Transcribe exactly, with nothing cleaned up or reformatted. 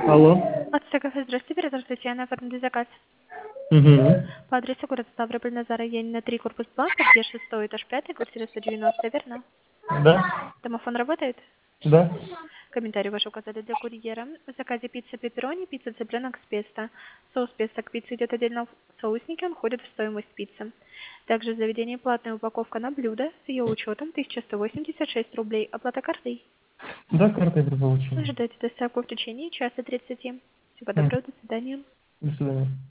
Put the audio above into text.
Алло. Отстегов, здравствуйте, оператор Татьяна, оформили заказ. Угу. По адресу город Ставрополь, Назара Янина, три, корпус два, подъезд шестой, этаж пятый, квартира сто девяносто, верно? Да? Домофон работает? Да? Комментарий ваш указали для курьера. В заказе пицца пепперони, пицца цыпленок с песто. Соус песто к пицце идет отдельно в соусники, он входит в стоимость пиццы. Также в заведении платная упаковка на блюдо с ее учетом тысяча сто восемьдесят шесть рублей. Оплата картой. Да, картой при получении. Ожидайте доставку в течение часа тридцати. Всего М. доброго, до свидания. До свидания.